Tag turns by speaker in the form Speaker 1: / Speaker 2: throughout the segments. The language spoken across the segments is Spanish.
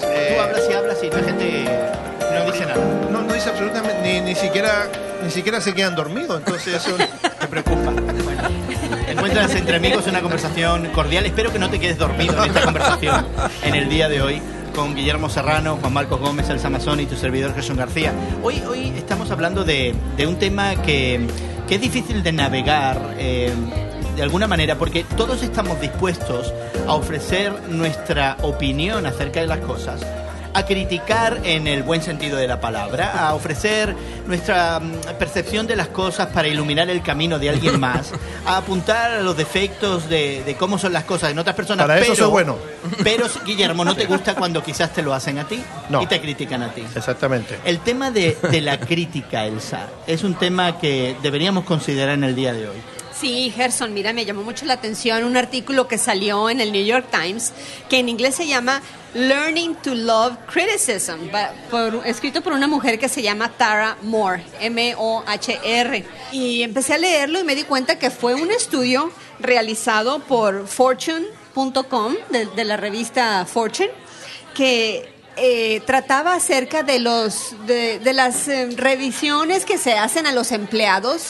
Speaker 1: Tú hablas y la gente no dice nada.
Speaker 2: No dice absolutamente, ni siquiera se quedan dormidos, entonces eso
Speaker 1: te preocupa. Bueno, encuentras entre amigos una conversación cordial. Espero que no te quedes dormido en esta conversación en el día de hoy con Guillermo Serrano, Juan Marcos Gómez, Elsa Mazzoni y tu servidor Gerson García. Hoy estamos hablando de un tema que es difícil de navegar de alguna manera, porque todos estamos dispuestos a ofrecer nuestra opinión acerca de las cosas, a criticar en el buen sentido de la palabra, a ofrecer nuestra percepción de las cosas para iluminar el camino de alguien más, a apuntar a los defectos de cómo son las cosas en otras personas.
Speaker 2: Para eso soy bueno.
Speaker 1: Pero, Guillermo, ¿no te gusta cuando quizás te lo hacen a ti?
Speaker 2: No.
Speaker 1: Y te critican a ti.
Speaker 2: Exactamente.
Speaker 1: El tema de la crítica, Elsa, es un tema que deberíamos considerar en el día de hoy.
Speaker 3: Sí, Gerson, mira, me llamó mucho la atención un artículo que salió en el New York Times, que en inglés se llama Learning to Love Criticism, escrito por una mujer que se llama Tara Mohr, M-O-H-R. Y empecé a leerlo y me di cuenta que fue un estudio realizado por Fortune.com, de la revista Fortune, que trataba acerca de las revisiones que se hacen a los empleados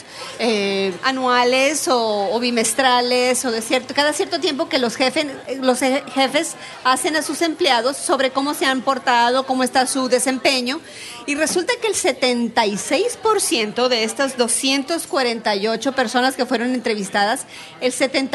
Speaker 3: anuales o bimestrales o cada cierto tiempo que los jefes hacen a sus empleados sobre cómo se han portado, cómo está su desempeño, y resulta que el 76% de estas 248 personas que fueron entrevistadas, el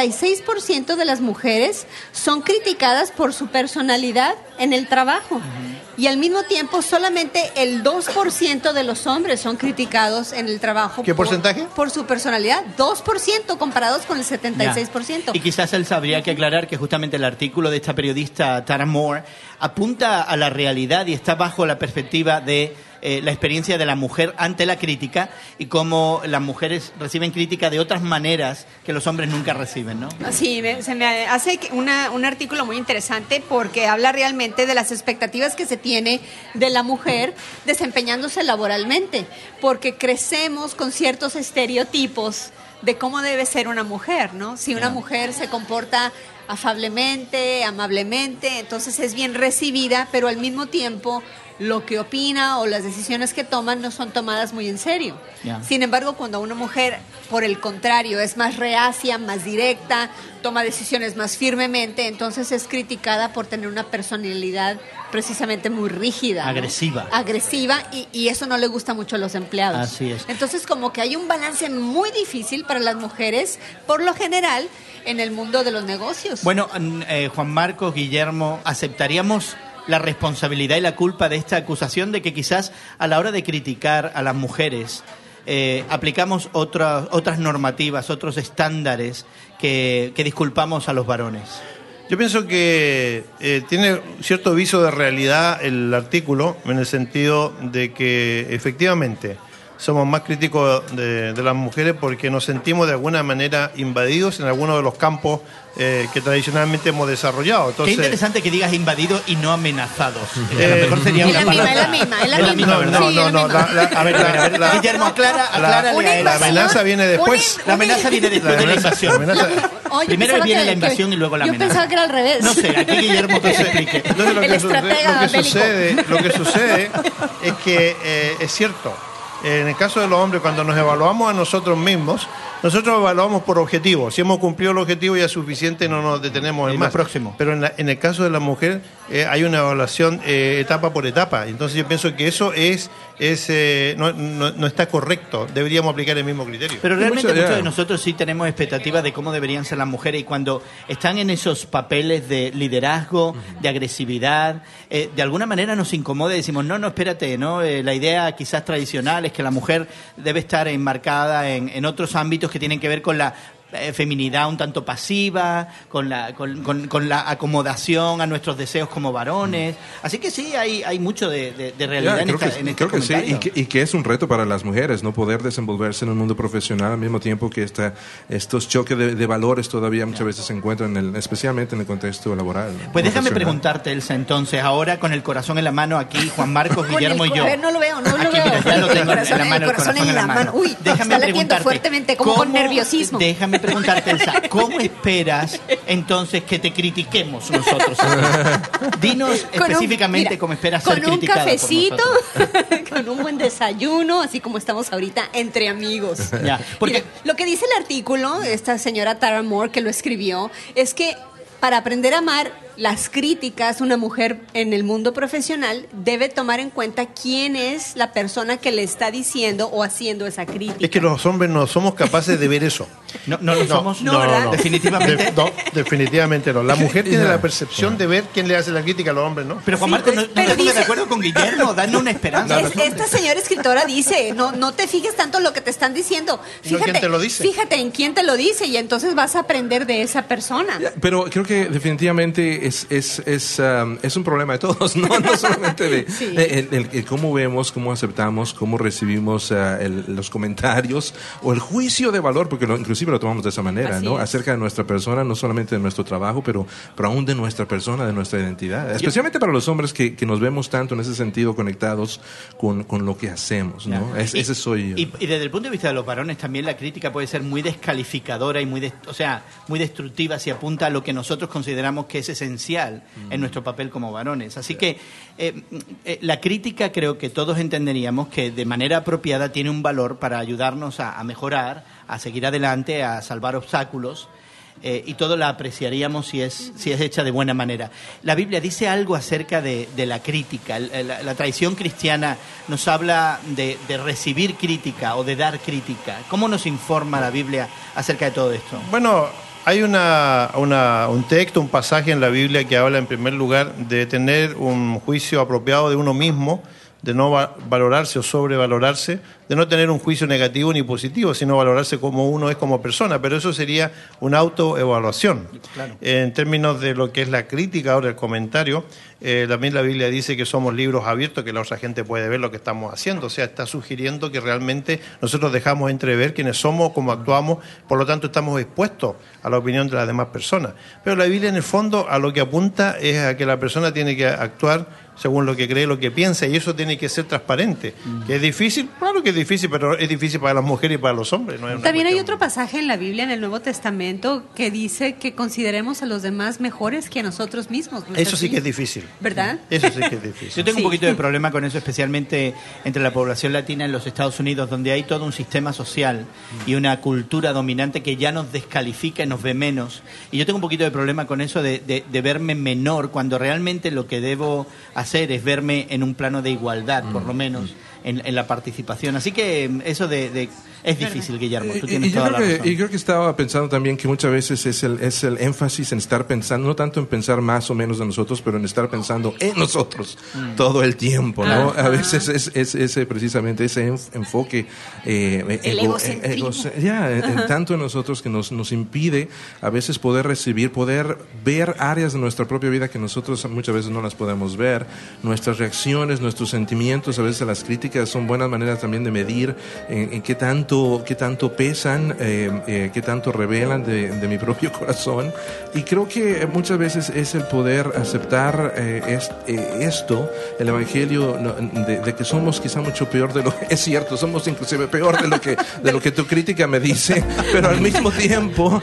Speaker 3: 76% de las mujeres son criticadas por su personalidad en el trabajo. Y al mismo tiempo solamente el 2% de los hombres son criticados en el trabajo.
Speaker 2: ¿Qué porcentaje?
Speaker 3: Por su personalidad, 2% comparados con el 76%.
Speaker 1: Ya. Y quizás él sabría que aclarar que justamente el artículo de esta periodista Tara Mohr apunta a la realidad y está bajo la perspectiva de la experiencia de la mujer ante la crítica y cómo las mujeres reciben crítica de otras maneras que los hombres nunca reciben, ¿no?
Speaker 3: Sí, se me hace un artículo muy interesante porque habla realmente de las expectativas que se tiene de la mujer desempeñándose laboralmente, porque crecemos con ciertos estereotipos de cómo debe ser una mujer, ¿no? Si una mujer se comporta afablemente, amablemente, entonces es bien recibida, pero al mismo tiempo lo que opina o las decisiones que toman no son tomadas muy en serio. Sin embargo, cuando una mujer, por el contrario, es más reacia, más directa, toma decisiones más firmemente, entonces es criticada por tener una personalidad precisamente muy rígida,
Speaker 1: agresiva,
Speaker 3: ¿no? Agresiva, y eso no le gusta mucho a los empleados.
Speaker 1: Así es.
Speaker 3: Entonces, como que hay un balance muy difícil para las mujeres, por lo general, en el mundo de los negocios.
Speaker 1: Bueno, Juan Marcos, Guillermo, ¿aceptaríamos la responsabilidad y la culpa de esta acusación de que quizás a la hora de criticar a las mujeres aplicamos otras normativas, otros estándares que disculpamos a los varones?
Speaker 2: Yo pienso que tiene cierto viso de realidad el artículo, en el sentido de que efectivamente somos más críticos de las mujeres porque nos sentimos de alguna manera invadidos en algunos de los campos que tradicionalmente hemos desarrollado. Entonces,
Speaker 1: qué interesante que digas invadidos y no amenazados. A lo mejor sería una palabra.
Speaker 3: Es la misma, ¿verdad?
Speaker 2: No. A ver,
Speaker 1: Guillermo, aclara.
Speaker 2: La amenaza viene después.
Speaker 1: La amenaza viene después de la invasión.
Speaker 3: Oye,
Speaker 1: primero viene la invasión y luego la amenaza.
Speaker 3: Yo pensaba que era al revés.
Speaker 1: No sé, aquí Guillermo que se explique.
Speaker 2: Entonces, lo que sucede es que es cierto. En el caso de los hombres, cuando nos evaluamos a nosotros mismos, nosotros evaluamos por objetivo. Si hemos cumplido el objetivo ya es suficiente, no nos detenemos en más.
Speaker 1: Próximo.
Speaker 2: Pero en el caso de la mujer hay una evaluación etapa por etapa. Entonces yo pienso que eso no está correcto. Deberíamos aplicar el mismo criterio.
Speaker 1: Pero realmente muchos de nosotros sí tenemos expectativas de cómo deberían ser las mujeres, y cuando están en esos papeles de liderazgo, de agresividad, de alguna manera nos incomoda y decimos, no, espérate, ¿no? La idea quizás tradicional es que la mujer debe estar enmarcada en otros ámbitos que tienen que ver con la feminidad un tanto pasiva, con la acomodación a nuestros deseos como varones. Así que sí, hay mucho de realidad en este
Speaker 4: creo que
Speaker 1: comentario.
Speaker 4: Sí, y que es un reto para las mujeres, no poder desenvolverse en un mundo profesional al mismo tiempo que estos choques de valores todavía muchas veces se encuentran, especialmente en el contexto laboral.
Speaker 1: Pues déjame preguntarte, Elsa, entonces, ahora con el corazón en la mano aquí, Juan Marcos, Guillermo y yo.
Speaker 3: No lo veo.
Speaker 1: Mira, ya lo tengo en la mano, el corazón en la mano.
Speaker 3: Uy,
Speaker 1: déjame
Speaker 3: está latiendo
Speaker 1: preguntarte,
Speaker 3: fuertemente, como con nerviosismo.
Speaker 1: Déjame preguntarte, Elsa, ¿cómo esperas entonces que te critiquemos nosotros? Dinos específicamente cómo esperas ser criticada por nosotros.
Speaker 3: Con un cafecito, con un buen desayuno, así como estamos ahorita, entre amigos.
Speaker 1: Ya, porque
Speaker 3: Mira, lo que dice el artículo, esta señora Tara Moore que lo escribió, es que para aprender a amar las críticas, una mujer en el mundo profesional debe tomar en cuenta quién es la persona que le está diciendo o haciendo esa crítica.
Speaker 2: Es que los hombres no somos capaces de ver eso.
Speaker 1: no lo somos.
Speaker 3: No, ¿verdad?
Speaker 1: Definitivamente.
Speaker 2: Definitivamente no. La mujer tiene la percepción de ver quién le hace la crítica a los hombres, ¿no?
Speaker 1: Pero Juan
Speaker 3: Sí,
Speaker 1: Marcos, no
Speaker 3: pero
Speaker 1: te pongas
Speaker 3: dice-
Speaker 1: de acuerdo con Guillermo, danos una esperanza.
Speaker 3: Esta señora escritora dice, no te fijes tanto en lo que te están diciendo.
Speaker 2: No, ¿quién te lo dice?
Speaker 3: Fíjate en quién te lo dice y entonces vas a aprender de esa persona.
Speaker 4: Pero creo que definitivamente es un problema de todos, no solamente de
Speaker 3: Sí.
Speaker 4: el cómo vemos, cómo aceptamos, cómo recibimos los comentarios o el juicio de valor, porque inclusive lo tomamos de esa manera,
Speaker 3: Así
Speaker 4: ¿no?
Speaker 3: es.
Speaker 4: Acerca de nuestra persona, no solamente de nuestro trabajo, pero aún de nuestra persona, de nuestra identidad. Especialmente para los hombres que nos vemos tanto en ese sentido conectados con lo que hacemos, ¿no?
Speaker 1: Ya.
Speaker 4: Ese soy yo.
Speaker 1: Y desde el punto de vista de los varones también la crítica puede ser muy descalificadora y muy destructiva si apunta a lo que nosotros consideramos que es esencial en nuestro papel como varones. Así que la crítica creo que todos entenderíamos que de manera apropiada tiene un valor para ayudarnos a mejorar, a seguir adelante, a salvar obstáculos. Y todo la apreciaríamos si es hecha de buena manera. La Biblia dice algo acerca de la crítica. La tradición cristiana nos habla de recibir crítica o de dar crítica. ¿Cómo nos informa la Biblia acerca de todo esto?
Speaker 2: Bueno, hay un texto, un pasaje en la Biblia que habla en primer lugar de tener un juicio apropiado de uno mismo, de no valorarse o sobrevalorarse, de no tener un juicio negativo ni positivo, sino valorarse como uno es como persona, pero eso sería una autoevaluación.
Speaker 1: Claro.
Speaker 2: En términos de lo que es la crítica, ahora el comentario, también la Biblia dice que somos libros abiertos, que la otra gente puede ver lo que estamos haciendo, o sea, está sugiriendo que realmente nosotros dejamos entrever quiénes somos, cómo actuamos, por lo tanto estamos expuestos a la opinión de las demás personas. Pero la Biblia en el fondo a lo que apunta es a que la persona tiene que actuar según lo que cree, lo que piensa, y eso tiene que ser transparente. ¿Que es difícil? Claro que es difícil, pero es difícil para las mujeres y para los hombres. No es una
Speaker 3: También hay
Speaker 2: cuestión-
Speaker 3: otro pasaje en la Biblia, en el Nuevo Testamento, que dice que consideremos a los demás mejores que a nosotros mismos. ¿No es
Speaker 2: Eso sí
Speaker 3: así?
Speaker 2: que es difícil.
Speaker 3: ¿Verdad?
Speaker 2: Eso sí que es difícil.
Speaker 1: Yo tengo
Speaker 3: Sí.
Speaker 1: un poquito de problema con eso, especialmente entre la población latina en los Estados Unidos, donde hay todo un sistema social y una cultura dominante que ya nos descalifica y nos ve menos. Y yo tengo un poquito de problema con eso de verme menor, cuando realmente lo que debo hacer es verme en un plano de igualdad, por lo menos, en la participación. Así que eso es difícil, Guillermo. Tú tienes toda la razón.
Speaker 4: Y creo que estaba pensando también que muchas veces es el énfasis en estar pensando, no tanto en pensar más o menos de nosotros, pero en estar pensando en nosotros todo el tiempo, ¿no? A veces es precisamente ese enfoque
Speaker 3: egocentrismo.
Speaker 4: tanto en nosotros que nos impide a veces poder recibir, poder ver áreas de nuestra propia vida que nosotros muchas veces no las podemos ver, nuestras reacciones, nuestros sentimientos, a veces las críticas son buenas maneras también de medir en qué tanto pesan, qué tanto revelan de mi propio corazón. Y creo que muchas veces es el poder aceptar esto, el Evangelio, de que somos quizá mucho peor de lo que es cierto, somos inclusive peor de lo que tu crítica me dice, pero al mismo tiempo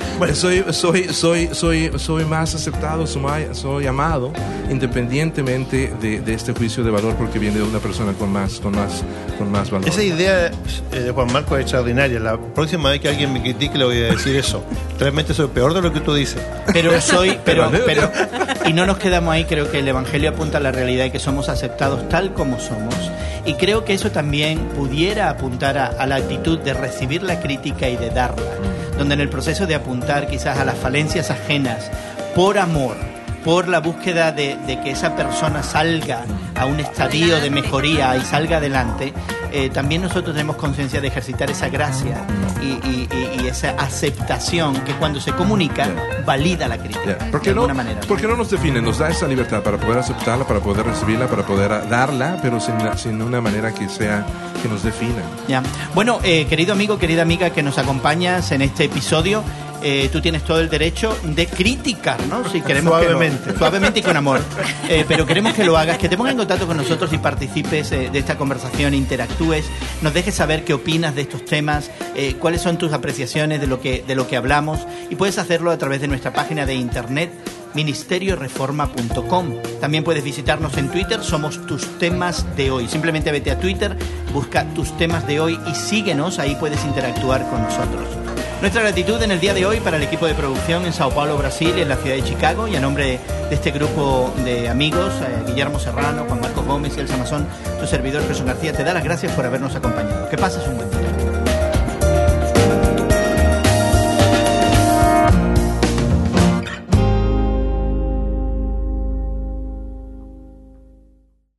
Speaker 4: soy más aceptado, soy amado, independientemente de este juicio de valor, porque viene de una persona con más valor.
Speaker 2: Esa idea de Juan Marcos es extraordinaria. La próxima vez que alguien me critique le voy a decir eso. Realmente soy peor de lo que tú dices.
Speaker 1: Pero y no nos quedamos ahí. Creo que el Evangelio apunta a la realidad de que somos aceptados tal como somos, y creo que eso también pudiera apuntar a la actitud de recibir la crítica y de darla, donde en el proceso de apuntar quizás a las falencias ajenas por amor, por la búsqueda de que esa persona salga a un estadio de mejoría y salga adelante, también nosotros tenemos conciencia de ejercitar esa gracia y esa aceptación que cuando se comunica valida la crítica
Speaker 4: ¿Por
Speaker 1: de
Speaker 4: qué
Speaker 1: alguna manera.
Speaker 4: no nos define? Nos da esa libertad para poder aceptarla, para poder recibirla, para poder darla, pero sin una manera que nos defina.
Speaker 1: Ya. Bueno, querido amigo, querida amiga que nos acompañas en este episodio, tú tienes todo el derecho de criticarnos si queremos
Speaker 2: Suavemente.
Speaker 1: suavemente y con amor. Pero queremos que lo hagas, que te pongas en contacto con nosotros y participes de esta conversación, interactúes, nos dejes saber qué opinas de estos temas, cuáles son tus apreciaciones de lo que hablamos, y puedes hacerlo a través de nuestra página de internet ministerioreforma.com. También puedes visitarnos en Twitter, somos Tus Temas de Hoy. Simplemente vete a Twitter, busca Tus Temas de Hoy y síguenos, ahí puedes interactuar con nosotros. Nuestra gratitud en el día de hoy para el equipo de producción en Sao Paulo, Brasil, y en la ciudad de Chicago, y a nombre de este grupo de amigos, Guillermo Serrano, Juan Marcos Gómez y Elsa Mazón, tu servidor Jesús García, te da las gracias por habernos acompañado. Que pases un buen día.